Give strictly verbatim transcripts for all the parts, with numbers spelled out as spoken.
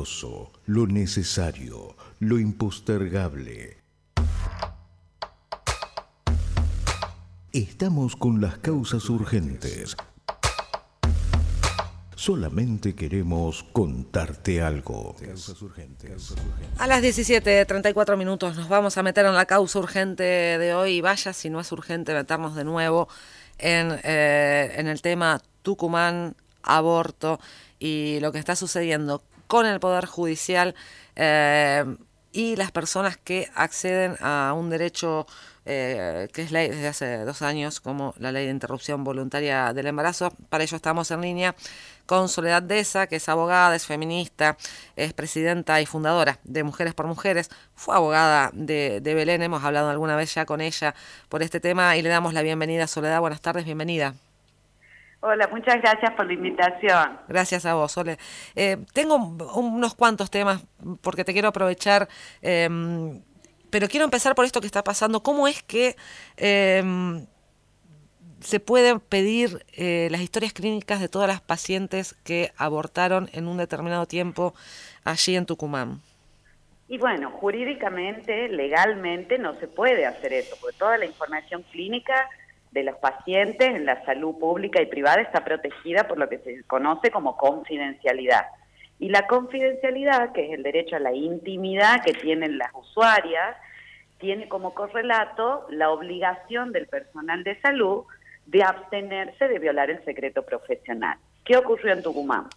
valioso, lo necesario, lo impostergable. Estamos con las causas urgentes. Solamente queremos contarte algo. A las diecisiete treinta y cuatro minutos nos vamos a meter en la causa urgente de hoy. Vaya, si no es urgente meternos de nuevo en, eh, en el tema Tucumán, aborto y lo que está sucediendo con el Poder Judicial eh, y las personas que acceden a un derecho eh, que es ley desde hace dos años, como la ley de interrupción voluntaria del embarazo. Para ello estamos en línea con Soledad Deza, que es abogada, es feminista, es presidenta y fundadora de Mujeres por Mujeres, fue abogada de, de Belén, hemos hablado alguna vez ya con ella por este tema y le damos la bienvenida. Soledad, buenas tardes, bienvenida. Hola, muchas gracias por la invitación. Gracias a vos, Sole. Eh, tengo unos cuantos temas porque te quiero aprovechar, eh, pero quiero empezar por esto que está pasando. ¿Cómo es que eh, se pueden pedir eh, las historias clínicas de todas las pacientes que abortaron en un determinado tiempo allí en Tucumán? Y bueno, jurídicamente, legalmente no se puede hacer eso, porque toda la información clínica de los pacientes en la salud pública y privada está protegida por lo que se conoce como confidencialidad. Y la confidencialidad, que es el derecho a la intimidad que tienen las usuarias, tiene como correlato la obligación del personal de salud de abstenerse de violar el secreto profesional. ¿Qué ocurrió en Tucumán?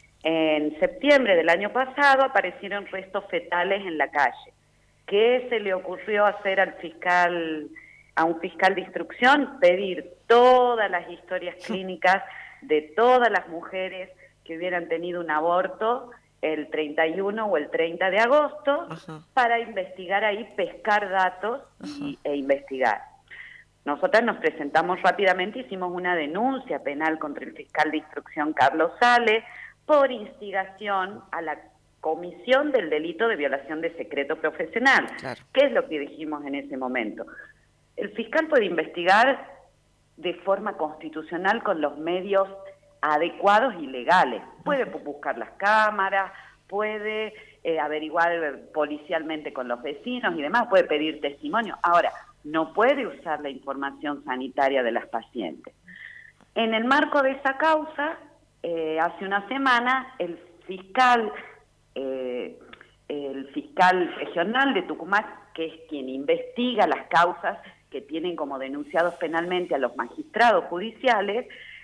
En septiembre del año pasado aparecieron restos fetales en la calle. ¿Qué se le ocurrió hacer al fiscal, a un fiscal de instrucción? Pedir todas las historias clínicas de todas las mujeres que hubieran tenido un aborto el treinta y uno o el treinta de agosto. Ajá. Para investigar ahí, pescar datos y, e investigar. Nosotras nos presentamos rápidamente, hicimos una denuncia penal contra el fiscal de instrucción Carlos Sale por instigación a la comisión del delito de violación de secreto profesional. Claro. ¿Qué es lo que dijimos en ese momento? El fiscal puede investigar de forma constitucional con los medios adecuados y legales. Puede buscar las cámaras, puede eh, averiguar policialmente con los vecinos y demás, puede pedir testimonio. Ahora, no puede usar la información sanitaria de las pacientes. En el marco de esa causa, eh, hace una semana, el fiscal, eh, el fiscal regional de Tucumán, que es quien investiga las causas que tienen como denunciados penalmente a los magistrados judiciales,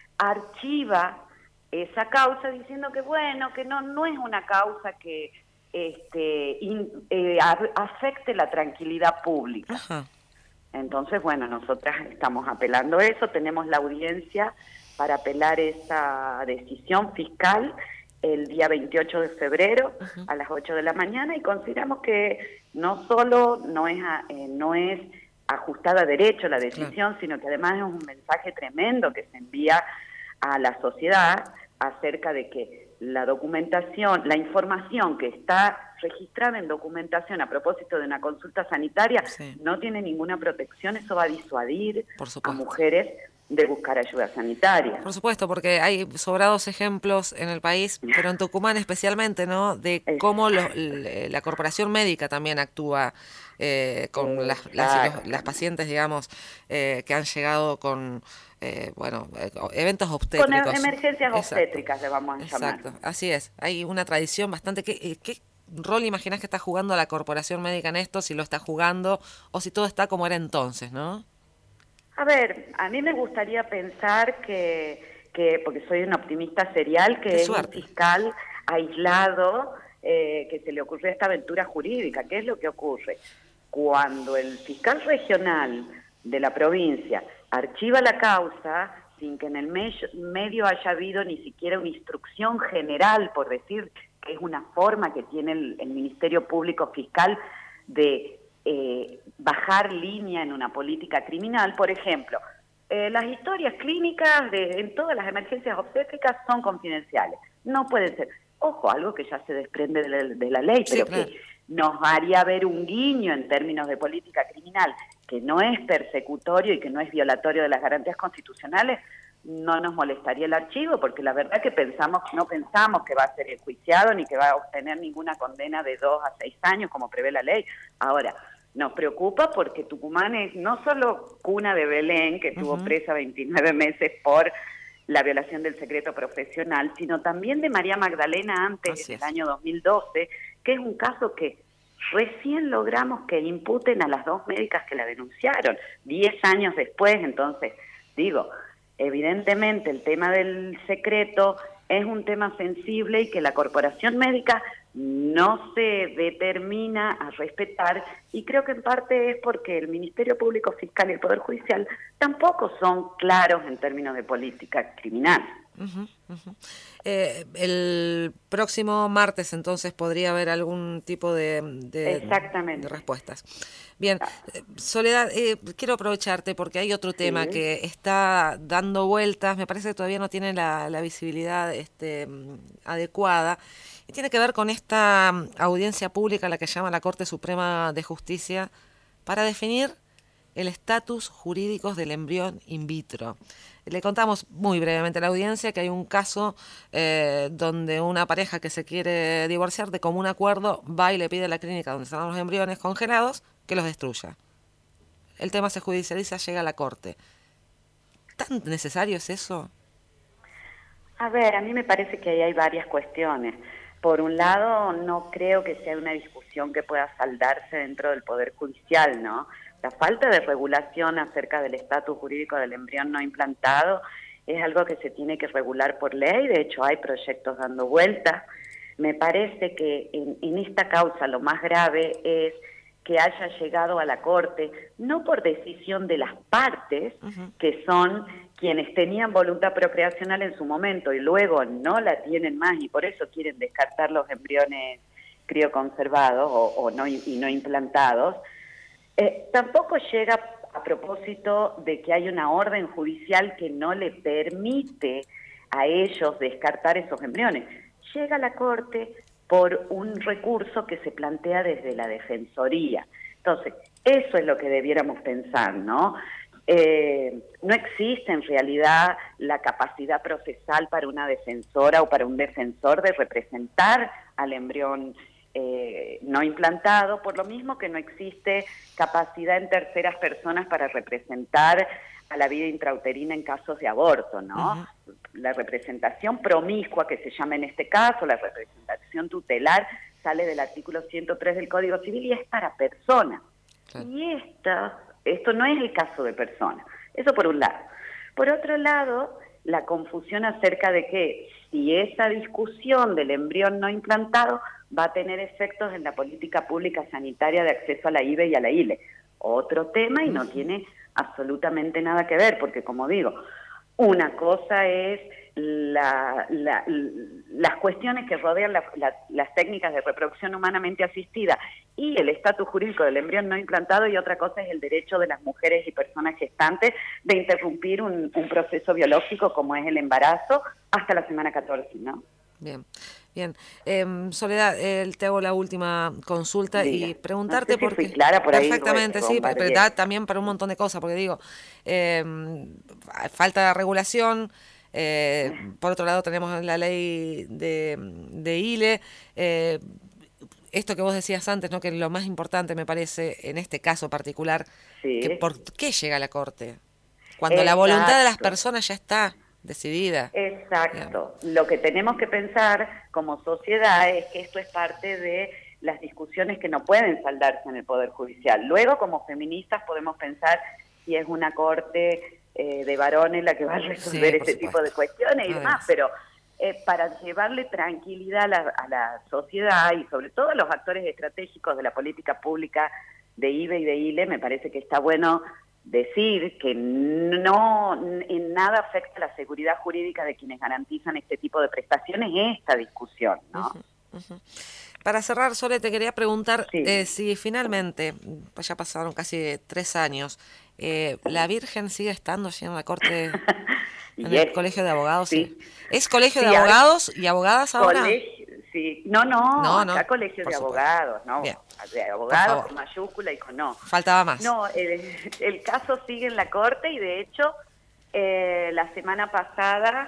archiva esa causa diciendo que bueno, que no, no es una causa que este, in, eh, afecte la tranquilidad pública. Ajá. Entonces, bueno, nosotras estamos apelando eso, tenemos la audiencia para apelar esa decisión fiscal el día veintiocho de febrero. Ajá. A las ocho de la mañana y consideramos que no solo no es, a, eh, no es ajustada a derecho la decisión, claro, sino que además es un mensaje tremendo que se envía a la sociedad acerca de que la documentación, la información que está registrada en documentación a propósito de una consulta sanitaria, sí, no tiene ninguna protección. Eso va a disuadir a mujeres de buscar ayuda sanitaria. Por supuesto, porque hay sobrados ejemplos en el país, pero en Tucumán especialmente, ¿no?, de cómo lo, la corporación médica también actúa eh, con las, las, las pacientes, digamos, eh, que han llegado con eh, bueno, eh, eventos obstétricos. Con emergencias obstétricas, le vamos a llamar. Exacto, así es. Hay una tradición bastante... ¿Qué, qué rol imaginás que está jugando la corporación médica en esto? Si lo está jugando o si todo está como era entonces, ¿no? A ver, a mí me gustaría pensar que, que porque soy una optimista serial, que es un fiscal aislado, eh, que se le ocurrió esta aventura jurídica. ¿Qué es lo que ocurre? Cuando el fiscal regional de la provincia archiva la causa sin que en el me- medio haya habido ni siquiera una instrucción general, por decir que es una forma que tiene el, el Ministerio Público Fiscal de eh, bajar línea en una política criminal. Por ejemplo, eh, las historias clínicas de, en todas las emergencias obstétricas son confidenciales, no pueden ser. Ojo, algo que ya se desprende de la, de la ley, pero sí, claro, que nos haría ver un guiño en términos de política criminal, que no es persecutorio y que no es violatorio de las garantías constitucionales. no nos molestaría el archivo, porque la verdad que pensamos, no pensamos que va a ser enjuiciado ni que va a obtener ninguna condena de dos a seis años como prevé la ley. Ahora, nos preocupa porque Tucumán es no solo cuna de Belén, que estuvo uh-huh. presa veintinueve meses por la violación del secreto profesional, sino también de María Magdalena antes, en el año dos mil doce, que es un caso que recién logramos que imputen a las dos médicas que la denunciaron, diez años después. Entonces, digo, evidentemente el tema del secreto es un tema sensible y que la corporación médica no se determina a respetar, y creo que en parte es porque el Ministerio Público Fiscal y el Poder Judicial tampoco son claros en términos de política criminal. Uh-huh, uh-huh. Eh, el próximo martes entonces podría haber algún tipo de, de, Exactamente. de respuestas. Bien, eh, Soledad, eh, quiero aprovecharte porque hay otro tema sí. que está dando vueltas, me parece que todavía no tiene la, la visibilidad este, adecuada, y tiene que ver con esta audiencia pública a la que llama la Corte Suprema de Justicia para definir el estatus jurídico del embrión in vitro. Le contamos muy brevemente a la audiencia que hay un caso eh, donde una pareja que se quiere divorciar de común acuerdo va y le pide a la clínica donde están los embriones congelados que los destruya. El tema se judicializa, llega a la Corte. ¿Tan necesario es eso? A ver, a mí me parece que ahí hay varias cuestiones. Por un lado, no creo que sea una discusión que pueda saldarse dentro del Poder Judicial, ¿no? La falta de regulación acerca del estatus jurídico del embrión no implantado es algo que se tiene que regular por ley. De hecho, hay proyectos dando vueltas. Me parece que en, en esta causa lo más grave es que haya llegado a la Corte, no por decisión de las partes, uh-huh. que son quienes tenían voluntad procreacional en su momento y luego no la tienen más y por eso quieren descartar los embriones crioconservados o, o no, y no implantados. Eh, tampoco llega a propósito de que hay una orden judicial que no le permite a ellos descartar esos embriones. Llega a la Corte por un recurso que se plantea desde la Defensoría. Entonces, eso es lo que debiéramos pensar, ¿no? Eh, no existe en realidad la capacidad procesal para una defensora o para un defensor de representar al embrión eh, no implantado, por lo mismo que no existe capacidad en terceras personas para representar a la vida intrauterina en casos de aborto, ¿no? Uh-huh. La representación promiscua, que se llama en este caso, la representación tutelar, sale del artículo ciento tres del Código Civil y es para personas. Claro. Y esta, esto no es el caso de personas. Eso por un lado. Por otro lado, la confusión acerca de que si esa discusión del embrión no implantado va a tener efectos en la política pública sanitaria de acceso a la I V E y a la I L E. Otro tema y no tiene absolutamente nada que ver, porque como digo, una cosa es la, la, las cuestiones que rodean la, la, las técnicas de reproducción humanamente asistida y el estatus jurídico del embrión no implantado, y otra cosa es el derecho de las mujeres y personas gestantes de interrumpir un, un proceso biológico como es el embarazo hasta la semana catorce, ¿no? Bien, bien. Eh, Soledad, eh, te hago la última consulta. Diga. Y preguntarte no sé si porque... fui clara por perfectamente, ahí, sí, pero da también para un montón de cosas, porque digo, eh, falta de regulación, eh, por otro lado tenemos la ley de, de I L E, eh, esto que vos decías antes, ¿no? Que lo más importante me parece, en este caso particular, sí. que ¿por qué llega a la Corte? Cuando Exacto. la voluntad de las personas ya está decidida. Exacto. Bien. Lo que tenemos que pensar como sociedad es que esto es parte de las discusiones que no pueden saldarse en el Poder Judicial. Luego, como feministas, podemos pensar si es una corte eh, de varones la que va a resolver sí, ese supuesto. tipo de cuestiones y demás, pero eh, para llevarle tranquilidad a la, a la sociedad y sobre todo a los actores estratégicos de la política pública de I V E y de I L E, me parece que está bueno decir que no en nada afecta la seguridad jurídica de quienes garantizan este tipo de prestaciones esta discusión, ¿no? Uh-huh, uh-huh. Para cerrar, Sole, te quería preguntar sí. eh, si finalmente, pues ya pasaron casi tres años, eh, ¿la Virgen sigue estando allí en la Corte, en yes. el Colegio de Abogados? Sí. ¿Es Colegio sí, de Abogados y Abogadas ahora? Colegio, sí. No, no, no, acá no, Colegio de Abogados, ¿no? Bien. De abogados con mayúscula y con no. Faltaba más. No, el, el caso sigue en la Corte y de hecho eh, la semana pasada,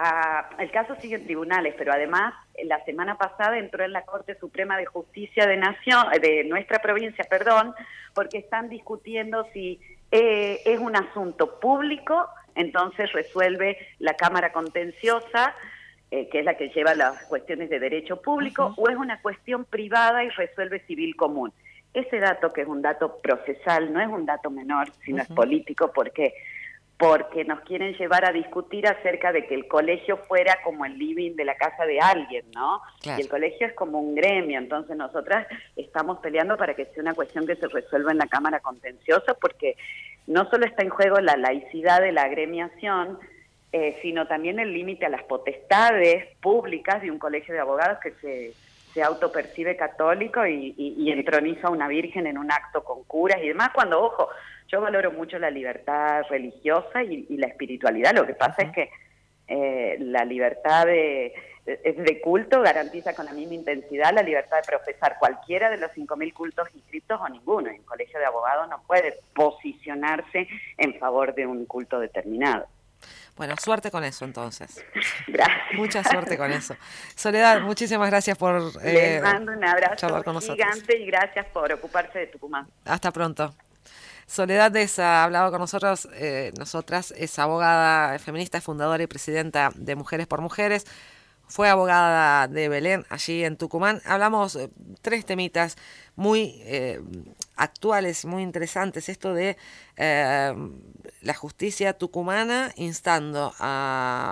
a, el caso sigue en tribunales, pero además la semana pasada entró en la Corte Suprema de Justicia de Nación, de nuestra provincia, perdón, porque están discutiendo si eh, es un asunto público, entonces resuelve la Cámara Contenciosa, eh, que es la que lleva las cuestiones de derecho público, uh-huh. o es una cuestión privada y resuelve civil común. Ese dato, que es un dato procesal, no es un dato menor, sino uh-huh. es político, porque porque nos quieren llevar a discutir acerca de que el colegio fuera como el living de la casa de alguien, ¿no? Claro. Y el colegio es como un gremio, entonces nosotras estamos peleando para que sea una cuestión que se resuelva en la Cámara Contenciosa, porque no solo está en juego la laicidad de la agremiación, eh, sino también el límite a las potestades públicas de un colegio de abogados que se, se autopercibe católico y, y, y entroniza a una virgen en un acto con curas y demás, cuando, ojo, yo valoro mucho la libertad religiosa y, y la espiritualidad. Lo que pasa uh-huh. es que eh, la libertad de, de, de culto garantiza con la misma intensidad la libertad de profesar cualquiera de los cinco mil cultos inscritos o ninguno. Y un colegio de abogados no puede posicionarse en favor de un culto determinado. Bueno, suerte con eso entonces. Gracias. Mucha suerte con eso. Soledad, muchísimas gracias por eh, Les mando un abrazo charlar con nosotros. Gigante y gracias por ocuparse de Tucumán. Hasta pronto. Soledad Deza ha hablado con nosotros, eh, nosotras, es abogada feminista, fundadora y presidenta de Mujeres por Mujeres, fue abogada de Belén, allí en Tucumán. Hablamos eh, tres temitas muy eh, actuales, muy interesantes, esto de eh, la justicia tucumana instando a,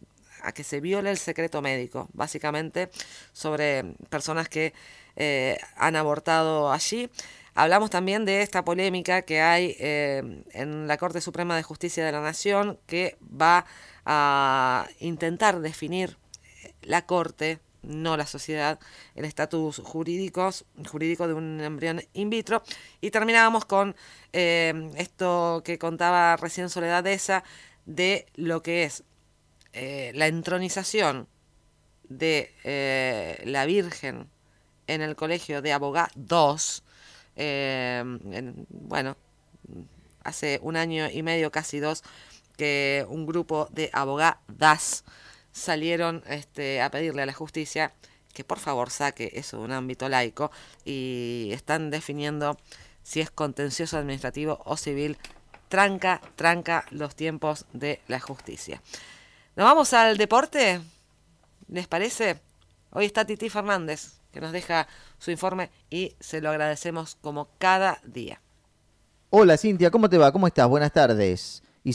a que se viole el secreto médico, básicamente sobre personas que eh, han abortado allí. Hablamos también de esta polémica que hay eh, en la Corte Suprema de Justicia de la Nación, que va a intentar definir la Corte, no la sociedad, el estatus jurídico, jurídico de un embrión in vitro. Y terminábamos con eh, esto que contaba recién Soledad Deza, de lo que es eh, la entronización de eh, la Virgen en el Colegio de Abogados. Eh, en, bueno, hace un año y medio, casi dos, que un grupo de abogadas salieron este, a pedirle a la justicia que por favor saque eso de un ámbito laico, y están definiendo si es contencioso administrativo o civil. Tranca, tranca los tiempos de la justicia. ¿Nos vamos al deporte? ¿Les parece? Hoy está Titi Fernández, que nos deja su informe y se lo agradecemos como cada día. Hola Cintia, ¿cómo te va? ¿Cómo estás? Buenas tardes.